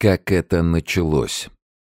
Как это началось?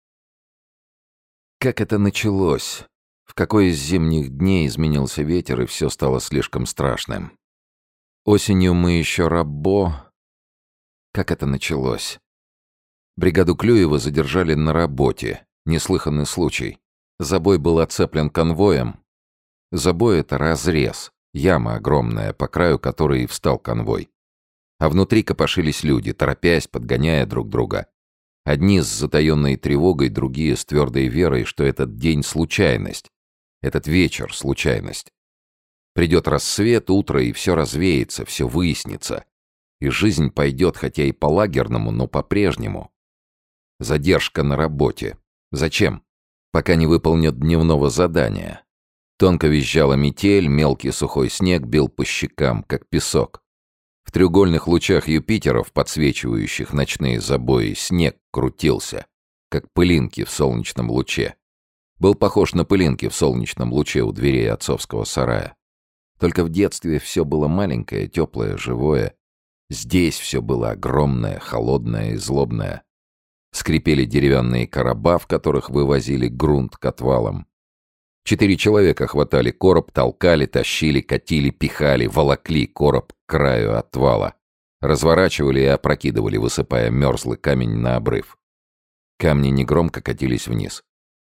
Как это началось? В какой из зимних дней изменился ветер, и все стало слишком страшным? Осенью мы еще рабо... Как это началось? Бригаду Клюева задержали на работе. Неслыханный случай. Забой был оцеплен конвоем. Забой — это разрез, яма огромная, по краю которой и встал конвой. А внутри копошились люди, торопясь, подгоняя друг друга. Одни с затаенной тревогой, другие с твердой верой, что этот день — случайность. Этот вечер — случайность. Придет рассвет, утро, и все развеется, все выяснится. И жизнь пойдет, хотя и по-лагерному, но по-прежнему. Задержка на работе. Зачем? Пока не выполнят дневного задания. Тонко визжала метель, мелкий сухой снег бил по щекам, как песок. В треугольных лучах Юпитеров, подсвечивающих ночные забои, снег крутился, как пылинки в солнечном луче. Был похож на пылинки в солнечном луче у дверей отцовского сарая. Только в детстве все было маленькое, теплое, живое. Здесь все было огромное, холодное и злобное. Скрипели деревянные короба, в которых вывозили грунт к отвалам. 4 человека хватали короб, толкали, тащили, катили, пихали, волокли короб к краю отвала. Разворачивали и опрокидывали, высыпая мерзлый камень на обрыв. Камни негромко катились вниз.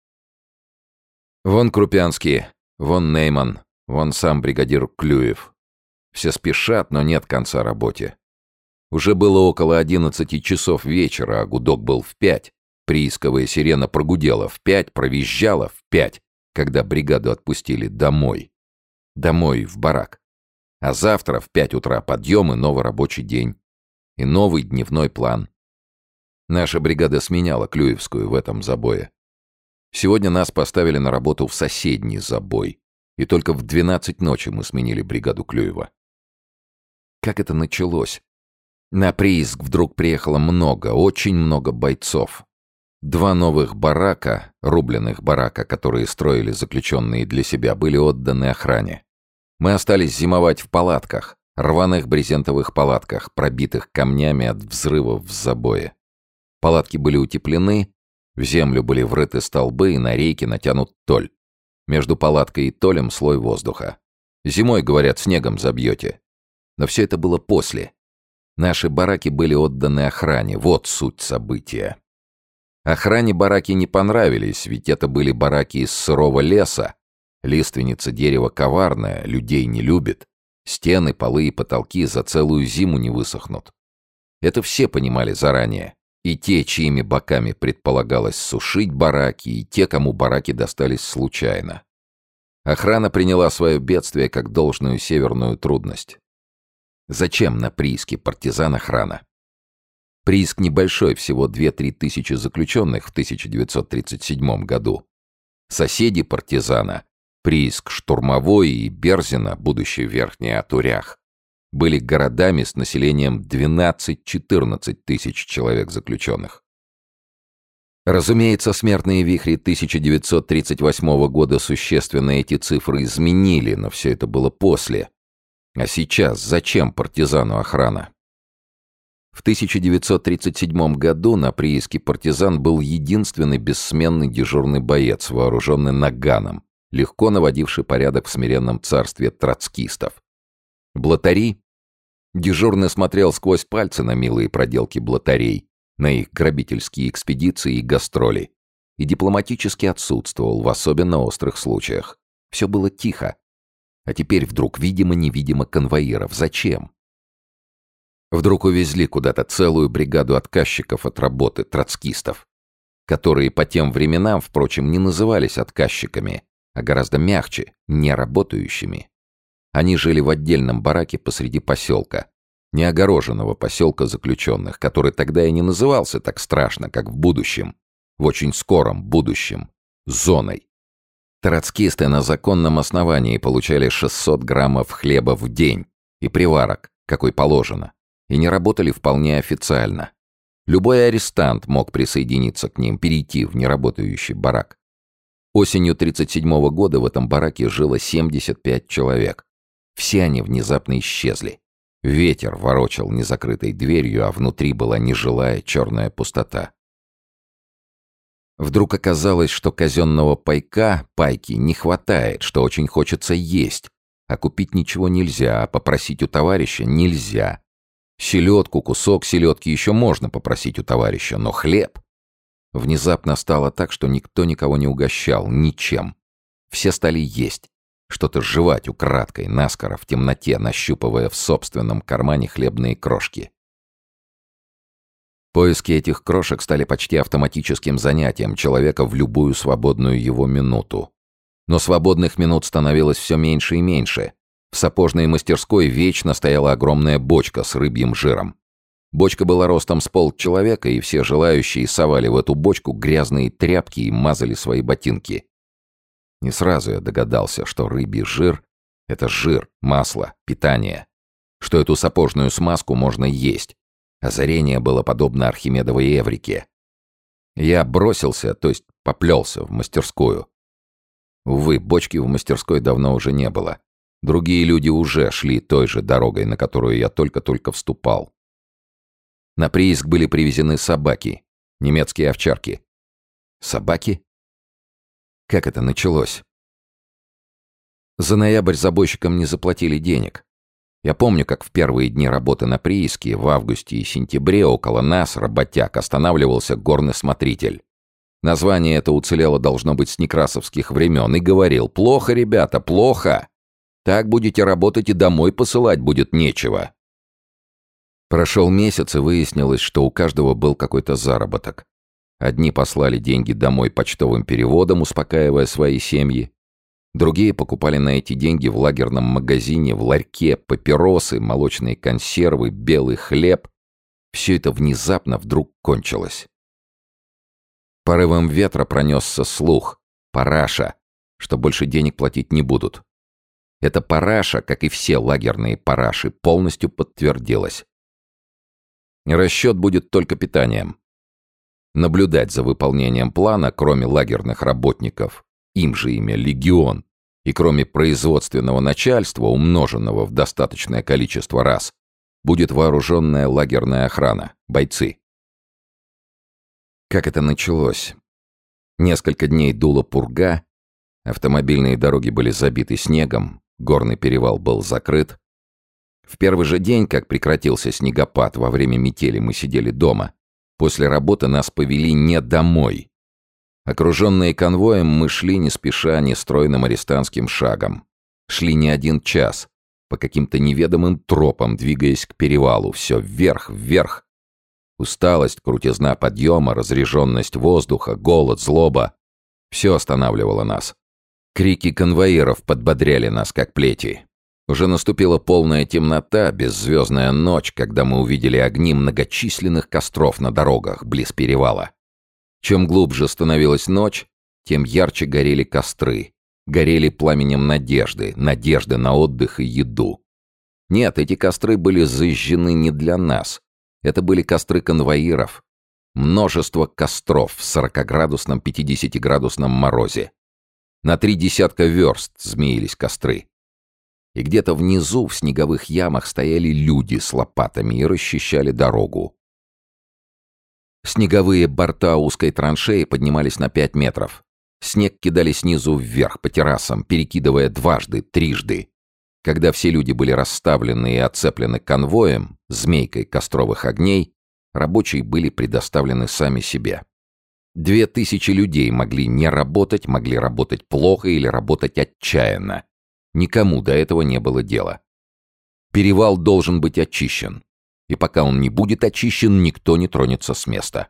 Вон Крупянский, вон Нейман, вон сам бригадир Клюев. Все спешат, но нет конца работе. Уже было около 11 часов вечера, а гудок был в 5. Приисковая сирена прогудела в 5, провизжала в 5, когда бригаду отпустили домой. Домой, в барак. А завтра в 5 утра подъем и новый рабочий день. И новый дневной план. Наша бригада сменяла Клюевскую в этом забое. Сегодня нас поставили на работу в соседний забой. И только в 12 ночи мы сменили бригаду Клюева. Как это началось? На прииск вдруг приехало много, очень много бойцов. 2 новых барака, рубленых барака, которые строили заключенные для себя, были отданы охране. Мы остались зимовать в палатках, рваных брезентовых палатках, пробитых камнями от взрывов в забое. Палатки были утеплены, в землю были врыты столбы и на рейки натянут толь. Между палаткой и толем слой воздуха. Зимой, говорят, снегом забьете. Но все это было после. Наши бараки были отданы охране, вот суть события. Охране бараки не понравились, ведь это были бараки из сырого леса. Лиственница дерева коварная, людей не любит. Стены, полы и потолки за целую зиму не высохнут. Это все понимали заранее. И те, чьими боками предполагалось сушить бараки, и те, кому бараки достались случайно. Охрана приняла свое бедствие как должную северную трудность. Зачем на прииске партизан-охрана? Прииск небольшой, всего 2-3 тысячи заключенных в 1937 году. Соседи партизана, прииск Штурмовой и Берзина, будущий Верхний Атурях, были городами с населением 12-14 тысяч человек заключенных. Разумеется, смертные вихри 1938 года существенно эти цифры изменили, но все это было после. А сейчас зачем партизану охрана? В 1937 году на прииске партизан был единственный бессменный дежурный боец, вооруженный наганом, легко наводивший порядок в смиренном царстве троцкистов. Блатари? Дежурный смотрел сквозь пальцы на милые проделки блатарей, на их грабительские экспедиции и гастроли, и дипломатически отсутствовал в особенно острых случаях. Все было тихо. А теперь вдруг видимо-невидимо конвоиров. Зачем? Вдруг увезли куда-то целую бригаду отказчиков от работы, троцкистов, которые по тем временам, впрочем, не назывались отказчиками, а гораздо мягче, неработающими. Они жили в отдельном бараке посреди поселка, неогороженного поселка заключенных, который тогда и не назывался так страшно, как в будущем, в очень скором будущем, зоной. Троцкисты на законном основании получали 600 граммов хлеба в день и приварок, какой положено, и не работали вполне официально. Любой арестант мог присоединиться к ним, перейти в неработающий барак. Осенью 1937 года в этом бараке жило 75 человек. Все они внезапно исчезли. Ветер ворочал незакрытой дверью, а внутри была нежилая черная пустота. Вдруг оказалось, что казенного пайки не хватает, что очень хочется есть, а купить ничего нельзя, а попросить у товарища нельзя. Селедку, кусок селедки еще можно попросить у товарища, но хлеб... Внезапно стало так, что никто никого не угощал, ничем. Все стали есть, что-то жевать украдкой, наскоро, в темноте, нащупывая в собственном кармане хлебные крошки. Поиски этих крошек стали почти автоматическим занятием человека в любую свободную его минуту. Но свободных минут становилось все меньше и меньше. В сапожной мастерской вечно стояла огромная бочка с рыбьим жиром. Бочка была ростом с полчеловека, и все желающие совали в эту бочку грязные тряпки и мазали свои ботинки. Не сразу я догадался, что рыбий жир — это жир, масло, питание. Что эту сапожную смазку можно есть. Озарение было подобно Архимедовой Эврике. Я бросился, то есть поплелся в мастерскую. Увы, бочки в мастерской давно уже не было. Другие люди уже шли той же дорогой, на которую я только-только вступал. На прииск были привезены собаки, немецкие овчарки. Собаки? Как это началось? За ноябрь забойщикам не заплатили денег. Я помню, как в первые дни работы на прииске, в августе и сентябре, около нас, работяг, останавливался горный смотритель. Название это уцелело, должно быть, с некрасовских времен, и говорил: «Плохо, ребята, плохо! Так будете работать и домой посылать будет нечего». Прошел месяц, и выяснилось, что у каждого был какой-то заработок. Одни послали деньги домой почтовым переводом, успокаивая свои семьи. Другие покупали на эти деньги в лагерном магазине, в ларьке, папиросы, молочные консервы, белый хлеб. Все это внезапно вдруг кончилось. Порывом ветра пронесся слух, параша, что больше денег платить не будут. Эта параша, как и все лагерные параши, полностью подтвердилась. Расчет будет только питанием. Наблюдать за выполнением плана, кроме лагерных работников, им же имя легион, и кроме производственного начальства, умноженного в достаточное количество раз, будет вооруженная лагерная охрана, бойцы. Как это началось? Несколько дней дула пурга, автомобильные дороги были забиты снегом, горный перевал был закрыт. В первый же день, как прекратился снегопад, во время метели мы сидели дома. После работы нас повели не домой. Окруженные конвоем, мы шли не спеша, нестройным арестантским шагом. Шли не 1 час, по каким-то неведомым тропам, двигаясь к перевалу, все вверх, вверх. Усталость, крутизна подъема, разреженность воздуха, голод, злоба — все останавливало нас. Крики конвоиров подбодряли нас, как плети. Уже наступила полная темнота, беззвездная ночь, когда мы увидели огни многочисленных костров на дорогах близ перевала. Чем глубже становилась ночь, тем ярче горели костры, горели пламенем надежды, надежды на отдых и еду. Нет, эти костры были зажжены не для нас. Это были костры конвоиров. Множество костров в 40-градусном, 50-градусном морозе. На 30 верст змеились костры. И где-то внизу, в снеговых ямах, стояли люди с лопатами и расчищали дорогу. Снеговые борта узкой траншеи поднимались на 5 метров. Снег кидали снизу вверх по террасам, перекидывая дважды, трижды. Когда все люди были расставлены и оцеплены конвоем, змейкой костровых огней, рабочие были предоставлены сами себе. 2000 людей могли не работать, могли работать плохо или работать отчаянно. Никому до этого не было дела. Перевал должен быть очищен. И пока он не будет очищен, никто не тронется с места.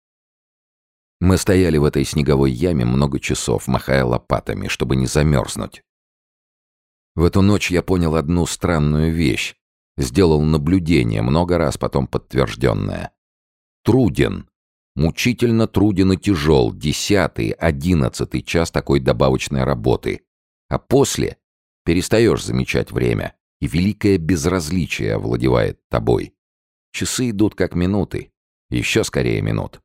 Мы стояли в этой снеговой яме много часов, махая лопатами, чтобы не замерзнуть. В эту ночь я понял одну странную вещь. Сделал наблюдение, много раз потом подтвержденное. Труден. Мучительно труден и тяжел 10-й, 11-й час такой добавочной работы. А после перестаешь замечать время, и великое безразличие овладевает тобой. Часы идут как минуты, еще скорее минут.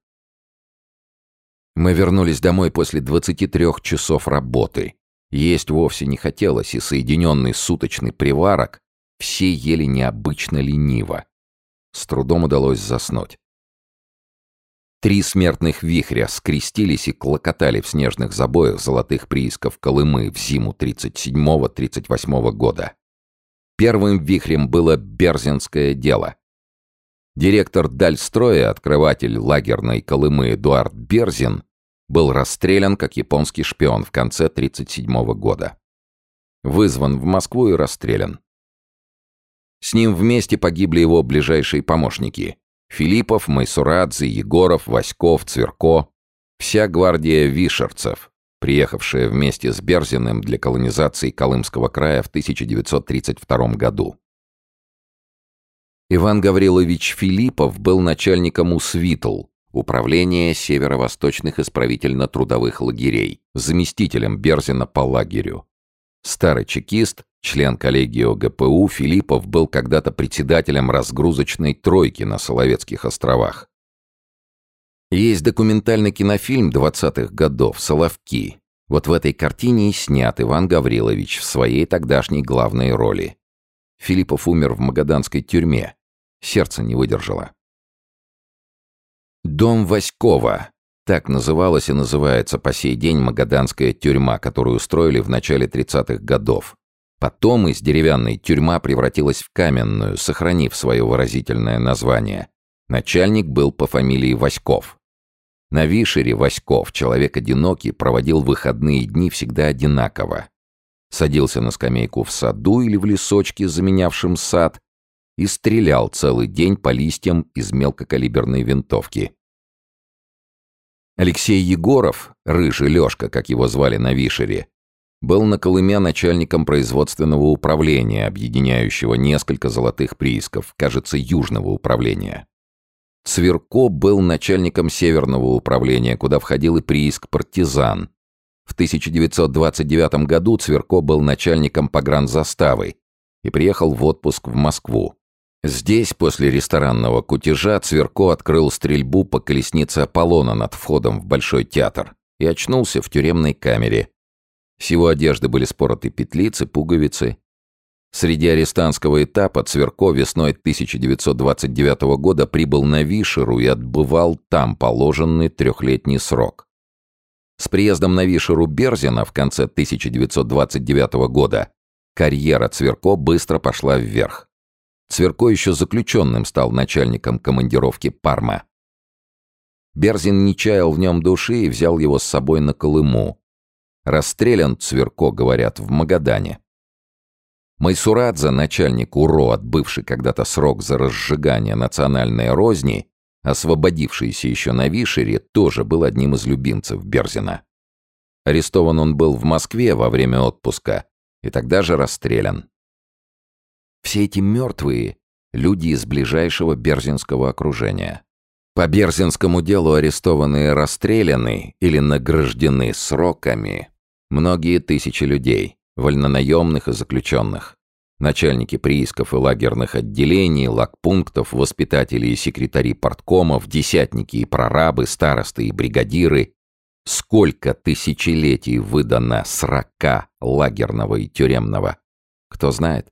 Мы вернулись домой после 23 часов работы. Есть вовсе не хотелось, и соединенный суточный приварок, Все ели необычно лениво. С трудом удалось заснуть. 3 смертных вихря скрестились и клокотали в снежных забоях золотых приисков Колымы в зиму 37-38 года. Первым вихрем было Берзинское дело. Директор Дальстроя, открыватель лагерной Колымы Эдуард Берзин, был расстрелян как японский шпион в конце 1937 года. Вызван в Москву и расстрелян. С ним вместе погибли его ближайшие помощники: Филиппов, Майсурадзе, Егоров, Васьков, Цверко, вся гвардия вишерцев, приехавшая вместе с Берзиным для колонизации Колымского края в 1932 году. Иван Гаврилович Филиппов был начальником УСВИТЛ, Управления северо-восточных исправительно-трудовых лагерей, заместителем Берзина по лагерю. Старый чекист, член коллегии ОГПУ, Филиппов был когда-то председателем разгрузочной тройки на Соловецких островах. Есть документальный кинофильм 20-х годов «Соловки». Вот в этой картине и снят Иван Гаврилович в своей тогдашней главной роли. Филиппов умер в магаданской тюрьме. Сердце не выдержало. Дом Васькова. Так называлась и называется по сей день магаданская тюрьма, которую устроили в начале 30-х годов. Потом из деревянной тюрьма превратилась в каменную, сохранив свое выразительное название. Начальник был по фамилии Васьков. На Вишере Васьков, человек одинокий, проводил выходные дни всегда одинаково. Садился на скамейку в саду или в лесочке, заменявшем сад, и стрелял целый день по листьям из мелкокалиберной винтовки. Алексей Егоров, Рыжий Лёшка, как его звали на Вишере, был на Колыме начальником производственного управления, объединяющего несколько золотых приисков, кажется, Южного управления. Цверко был начальником Северного управления, куда входил и прииск «Партизан». В 1929 году Цверко был начальником погранзаставы и приехал в отпуск в Москву. Здесь, после ресторанного кутежа, Цверко открыл стрельбу по колеснице Аполлона над входом в Большой театр и очнулся в тюремной камере. С его одежды были спороты петлицы, пуговицы. Среди арестантского этапа Цверко весной 1929 года прибыл на Вишеру и отбывал там положенный 3-летний срок. С приездом на Вишеру Берзина в конце 1929 года карьера Цверко быстро пошла вверх. Цверко еще заключенным стал начальником командировки Парма. Берзин не чаял в нем души и взял его с собой на Колыму. Расстрелян Цверко, говорят, в Магадане. Майсурадзе, начальник УРО, отбывший когда-то срок за разжигание национальной розни, освободившийся еще на Вишере, тоже был одним из любимцев Берзина. Арестован он был в Москве во время отпуска и тогда же расстрелян. Все эти мертвые — люди из ближайшего берзинского окружения. По Берзинскому делу арестованные, расстреляны или награждены сроками многие тысячи людей, вольнонаемных и заключенных. Начальники приисков и лагерных отделений, лагпунктов, воспитатели и секретари парткомов, десятники и прорабы, старосты и бригадиры. Сколько тысячелетий выдано срока лагерного и тюремного? Кто знает?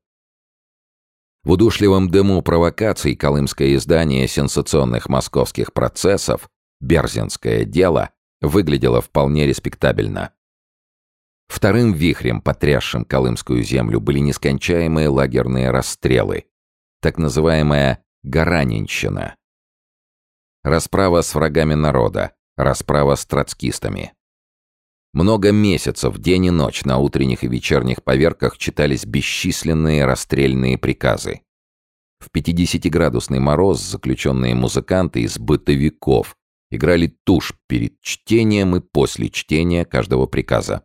В удушливом дыму провокаций колымское издание сенсационных московских процессов «Берзинское дело» выглядело вполне респектабельно. Вторым вихрем, потрясшим колымскую землю, были нескончаемые лагерные расстрелы, так называемая «гаранинщина». Расправа с врагами народа, расправа с троцкистами. Много месяцев, день и ночь, на утренних и вечерних поверках читались бесчисленные расстрельные приказы. В 50-градусный мороз заключенные музыканты из бытовиков играли тушь перед чтением и после чтения каждого приказа.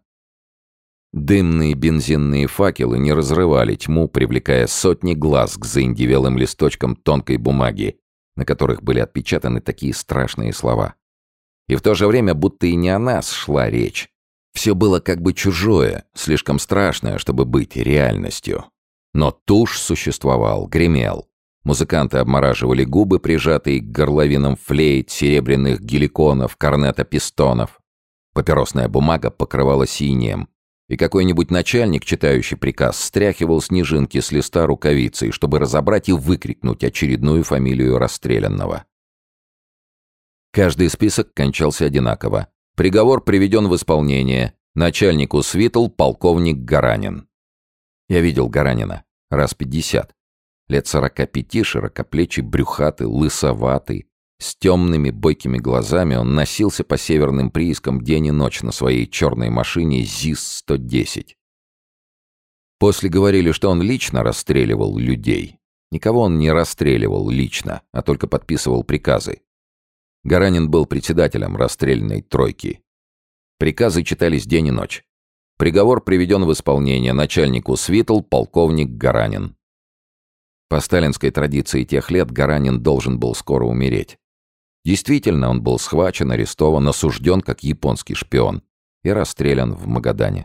Дымные бензинные факелы не разрывали тьму, привлекая сотни глаз к заиндевелым листочкам тонкой бумаги, на которых были отпечатаны такие страшные слова. И в то же время будто и не о нас шла речь. Все было как бы чужое, слишком страшное, чтобы быть реальностью. Но тушь существовал, гремел. Музыканты обмораживали губы, прижатые к горловинам флейт, серебряных геликонов, корнета-пистонов. Папиросная бумага покрывала синим. И какой-нибудь начальник, читающий приказ, стряхивал снежинки с листа рукавицей, чтобы разобрать и выкрикнуть очередную фамилию расстрелянного. Каждый список кончался одинаково. Приговор приведен в исполнение. Начальнику свитл полковник Гаранин. Я видел Гаранина раз 50. Лет 45, широкоплечий, брюхатый, лысоватый. С темными бойкими глазами он носился по северным приискам день и ночь на своей черной машине ЗИС-110. После говорили, что он лично расстреливал людей. Никого он не расстреливал лично, а только подписывал приказы. Гаранин был председателем расстрельной тройки. Приказы читались день и ночь. Приговор приведен в исполнение. Начальнику свитл полковник Гаранин. По сталинской традиции тех лет Гаранин должен был скоро умереть. Действительно, он был схвачен, арестован, осужден как японский шпион и расстрелян в Магадане.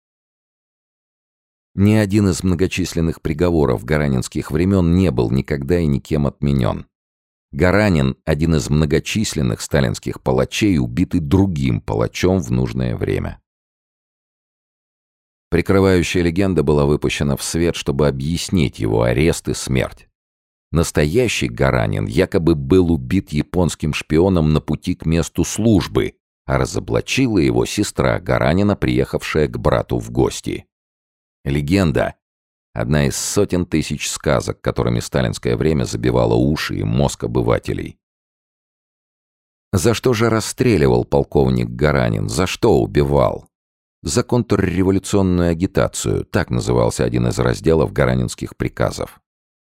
Ни один из многочисленных приговоров гаранинских времен не был никогда и никем отменен. Гаранин — один из многочисленных сталинских палачей, убитый другим палачом в нужное время. Прикрывающая легенда была выпущена в свет, чтобы объяснить его арест и смерть. Настоящий Гаранин якобы был убит японским шпионом на пути к месту службы, а разоблачила его сестра Гаранина, приехавшая к брату в гости. Легенда — одна из сотен тысяч сказок, которыми сталинское время забивало уши и мозг обывателей. За что же расстреливал полковник Гаранин? За что убивал? За контрреволюционную агитацию, так назывался один из разделов гаранинских приказов.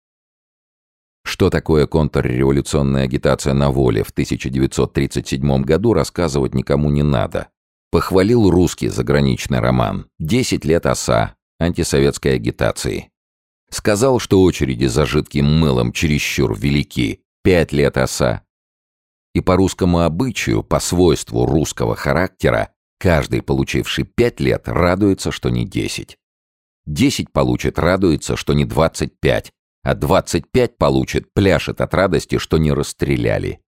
Что такое контрреволюционная агитация на воле в 1937 году, рассказывать никому не надо. Похвалил русский заграничный роман «10 лет оса» антисоветской агитации. Сказал, что очереди за жидким мылом чересчур велики, 5 лет оса. И по русскому обычаю, по свойству русского характера, каждый, получивший 5 лет, радуется, что не 10. 10 получит, радуется, что не 25. А 25 получит, пляшет от радости, что не расстреляли.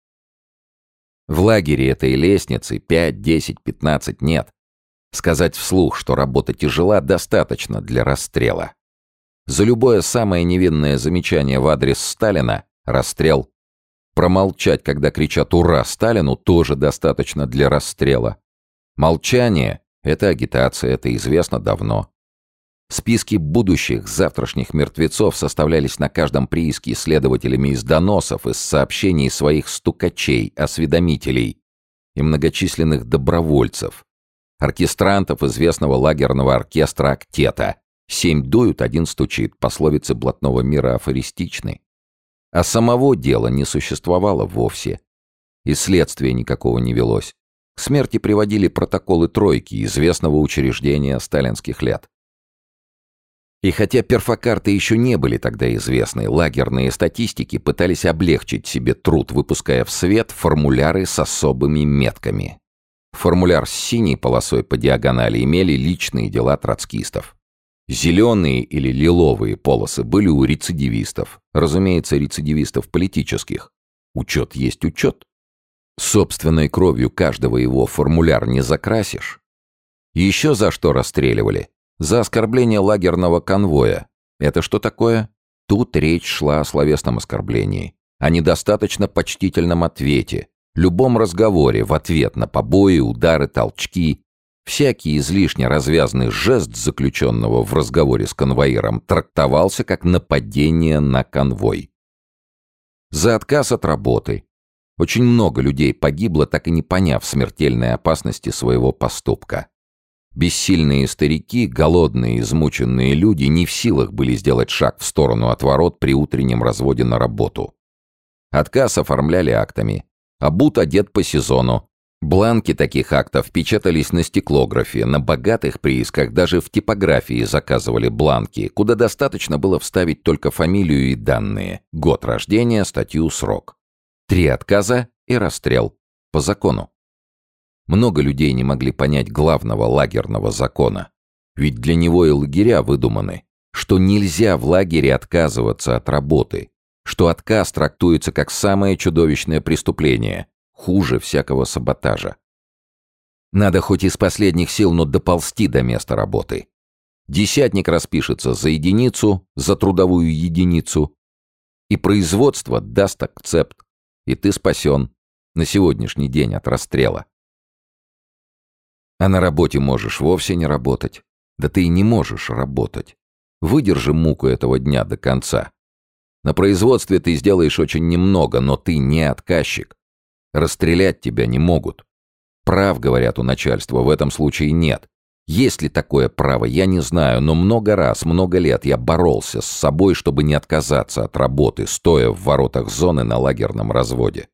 В лагере этой лестницы 5, 10, 15 нет. Сказать вслух, что работа тяжела, достаточно для расстрела. За любое самое невинное замечание в адрес Сталина — расстрел. Промолчать, когда кричат «Ура!» Сталину, тоже достаточно для расстрела. Молчание — это агитация, это известно давно. Списки будущих, завтрашних мертвецов составлялись на каждом прииске следователями из доносов, из сообщений своих стукачей, осведомителей и многочисленных добровольцев, оркестрантов известного лагерного оркестра «Актета». 7 дуют, 1 стучит, пословицы блатного мира афористичны. А самого дела не существовало вовсе. И следствия никакого не велось. К смерти приводили протоколы тройки, известного учреждения сталинских лет. И хотя перфокарты еще не были тогда известны, лагерные статистики пытались облегчить себе труд, выпуская в свет формуляры с особыми метками. Формуляр с синей полосой по диагонали имели личные дела троцкистов. Зеленые или лиловые полосы были у рецидивистов. Разумеется, рецидивистов политических. Учет есть учет. Собственной кровью каждого его формуляр не закрасишь. Еще за что расстреливали? За оскорбление лагерного конвоя. Это что такое? Тут речь шла о словесном оскорблении, о недостаточно почтительном ответе, любом разговоре в ответ на побои, удары, толчки. Всякий излишне развязный жест заключенного в разговоре с конвоиром трактовался как нападение на конвой. За отказ от работы. Очень много людей погибло, так и не поняв смертельной опасности своего поступка. Бессильные старики, голодные, измученные люди не в силах были сделать шаг в сторону от ворот при утреннем разводе на работу. Отказ оформляли актами. Обут одет по сезону. Бланки таких актов печатались на стеклографе. На богатых приисках даже в типографии заказывали бланки, куда достаточно было вставить только фамилию и данные. Год рождения, статью, срок. 3 отказа и расстрел. По закону. Много людей не могли понять главного лагерного закона. Ведь для него и лагеря выдуманы, что нельзя в лагере отказываться от работы, что отказ трактуется как самое чудовищное преступление, хуже всякого саботажа. Надо хоть из последних сил, но доползти до места работы. Десятник распишется за единицу, за трудовую единицу, и производство даст акцепт, и ты спасен на сегодняшний день от расстрела. А на работе можешь вовсе не работать. Да ты и не можешь работать. Выдержи муку этого дня до конца. На производстве ты сделаешь очень немного, но ты не отказчик. Расстрелять тебя не могут. Прав, говорят, у начальства в этом случае нет. Есть ли такое право, я не знаю, но много раз, много лет я боролся с собой, чтобы не отказаться от работы, стоя в воротах зоны на лагерном разводе.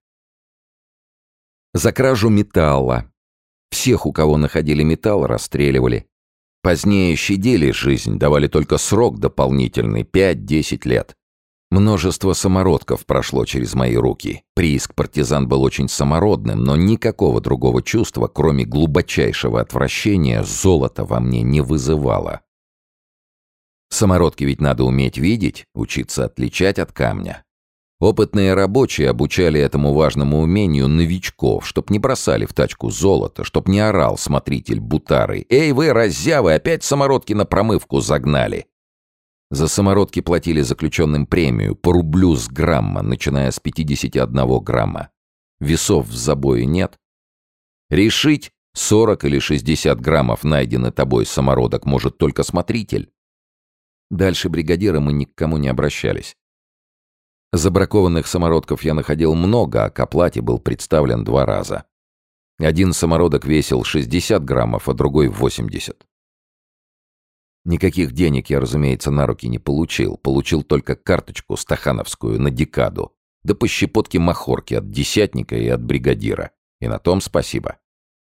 За кражу металла. Всех, у кого находили металл, расстреливали. Позднее щадили жизнь, давали только срок дополнительный 5-10 лет. Множество самородков прошло через мои руки. Прииск партизан был очень самородным, но никакого другого чувства, кроме глубочайшего отвращения, золото во мне не вызывало. Самородки ведь надо уметь видеть, учиться отличать от камня. Опытные рабочие обучали этому важному умению новичков, чтоб не бросали в тачку золото, чтоб не орал смотритель бутары: «Эй вы, раззявы, опять самородки на промывку загнали!» За самородки платили заключенным премию по рублю с грамма, начиная с 51 грамма. Весов в забое нет. Решить, 40 или 60 граммов найденный тобой самородок может только смотритель. Дальше бригадира мы ни к кому не обращались. Забракованных самородков я находил много, а к оплате был представлен 2 раза. Один самородок весил 60 граммов, а другой 80. Никаких денег я, разумеется, на руки не получил. Получил только карточку стахановскую на декаду, да по щепотке махорки от десятника и от бригадира. И на том спасибо.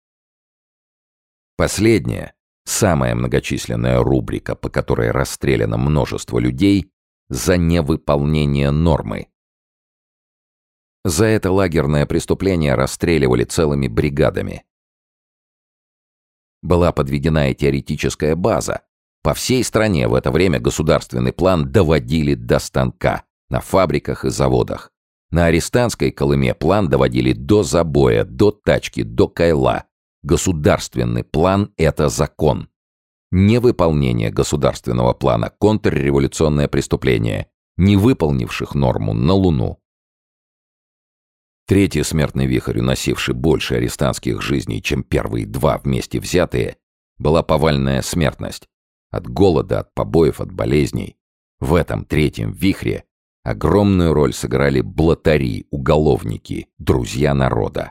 Последняя, самая многочисленная рубрика, по которой расстреляно множество людей, за невыполнение нормы. За это лагерное преступление расстреливали целыми бригадами. Была подведена и теоретическая база. По всей стране в это время государственный план доводили до станка, на фабриках и заводах. На арестантской Колыме план доводили до забоя, до тачки, до кайла. Государственный план — это закон. Невыполнение государственного плана — контрреволюционное преступление, не выполнивших норму на Луну. Третий смертный вихрь, уносивший больше арестантских жизней, чем первые 2 вместе взятые, была повальная смертность. От голода, от побоев, от болезней. В этом третьем вихре огромную роль сыграли блатари, уголовники, друзья народа.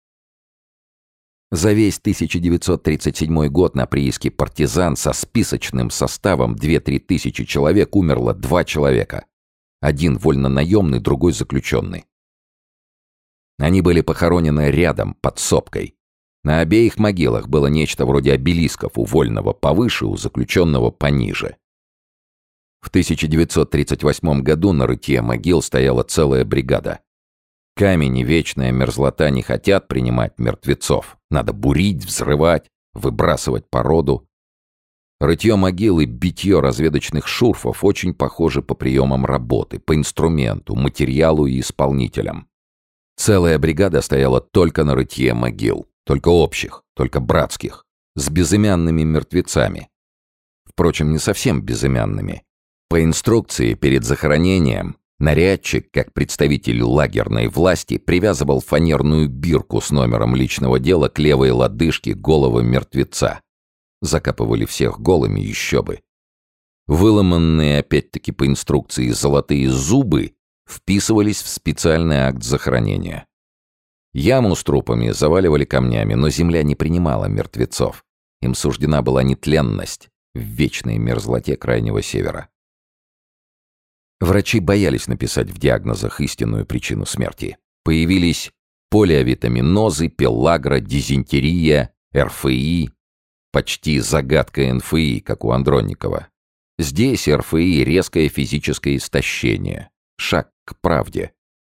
За весь 1937 год на прииске партизан со списочным составом 2-3 тысячи человек умерло 2 человека. Один вольнонаемный, другой заключенный. Они были похоронены рядом, под сопкой. На обеих могилах было нечто вроде обелисков, у вольного повыше, у заключенного пониже. В 1938 году на рытье могил стояла целая бригада. Камень и вечная мерзлота не хотят принимать мертвецов. Надо бурить, взрывать, выбрасывать породу. Рытье могил и битье разведочных шурфов очень похожи по приемам работы, по инструменту, материалу и исполнителям. Целая бригада стояла только на рытье могил, только общих, только братских, с безымянными мертвецами. Впрочем, не совсем безымянными. По инструкции перед захоронением нарядчик, как представитель лагерной власти, привязывал фанерную бирку с номером личного дела к левой лодыжке головы мертвеца. Закапывали всех голыми, еще бы. Выломанные, опять-таки по инструкции, золотые зубы вписывались в специальный акт захоронения. Яму с трупами заваливали камнями, но земля не принимала мертвецов. Им суждена была нетленность в вечной мерзлоте Крайнего Севера. Врачи боялись написать в диагнозах истинную причину смерти. Появились полиовитаминозы, пелагра, дизентерия, РФИ, почти загадка НФИ, как у Андронникова. Здесь РФИ — резкое физическое истощение, шаг к правде.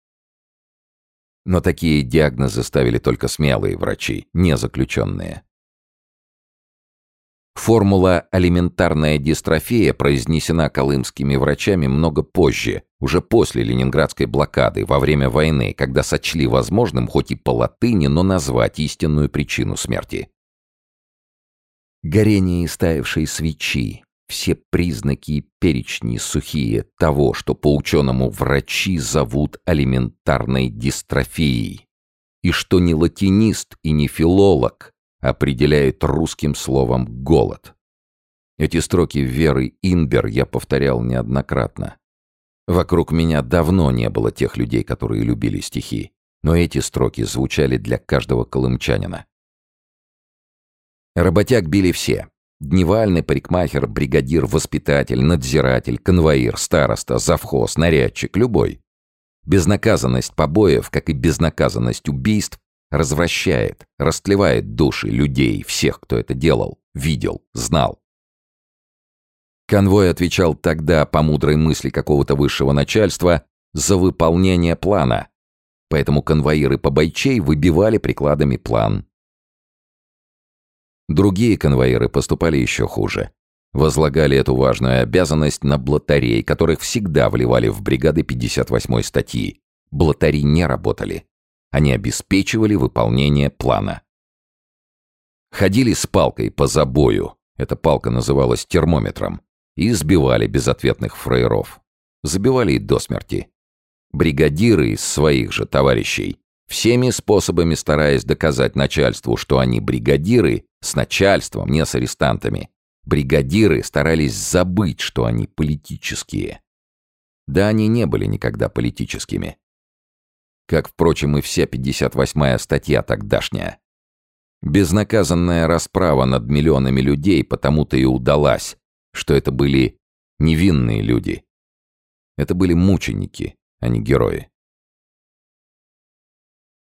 Но такие диагнозы ставили только смелые врачи, не заключенные. Формула «алиментарная дистрофия» произнесена колымскими врачами много позже, уже после Ленинградской блокады, во время войны, когда сочли возможным, хоть и по латыни, но назвать истинную причину смерти. Горение истаившей свечи, все признаки и перечни сухие того, что по ученому врачи зовут алиментарной дистрофией, и что не латинист и не филолог определяет русским словом «голод». Эти строки Веры Инбер я повторял неоднократно. Вокруг меня давно не было тех людей, которые любили стихи, но эти строки звучали для каждого колымчанина. Работяг били все. Дневальный, парикмахер, бригадир, воспитатель, надзиратель, конвоир, староста, завхоз, нарядчик, любой. Безнаказанность побоев, как и безнаказанность убийств, развращает, растлевает души людей, всех, кто это делал, видел, знал. Конвой отвечал тогда, по мудрой мысли какого-то высшего начальства, за выполнение плана. Поэтому конвоиры-побойчей выбивали прикладами план. Другие конвоиры поступали еще хуже. Возлагали эту важную обязанность на блатарей, которых всегда вливали в бригады 58-й статьи. Блатари не работали. Они обеспечивали выполнение плана. Ходили с палкой по забою, эта палка называлась термометром, и избивали безответных фраеров. Забивали и до смерти. Бригадиры из своих же товарищей, всеми способами стараясь доказать начальству, что они бригадиры, с начальством, не с арестантами, бригадиры старались забыть, что они политические. Да, они не были никогда политическими. Как, впрочем, и вся 58-я статья тогдашняя. Безнаказанная расправа над миллионами людей потому-то и удалась, что это были невинные люди. Это были мученики, а не герои.